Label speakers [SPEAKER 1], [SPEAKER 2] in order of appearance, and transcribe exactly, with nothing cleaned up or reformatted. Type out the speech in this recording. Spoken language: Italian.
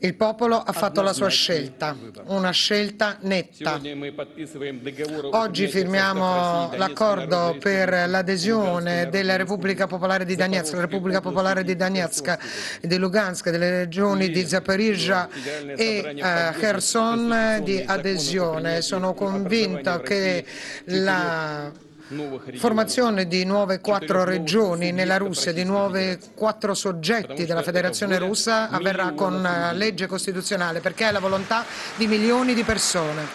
[SPEAKER 1] Il popolo ha fatto la sua scelta, una scelta netta. Oggi firmiamo l'accordo per l'adesione della Repubblica Popolare di Donetsk, la Repubblica Popolare di Donetsk, di Lugansk, delle regioni di Zaporizhzhia e eh, Kherson di adesione. Sono convinto che la formazione di nuove quattro regioni nella Russia, di nuovi quattro soggetti della Federazione Russa avverrà con legge costituzionale perché è la volontà di milioni di persone.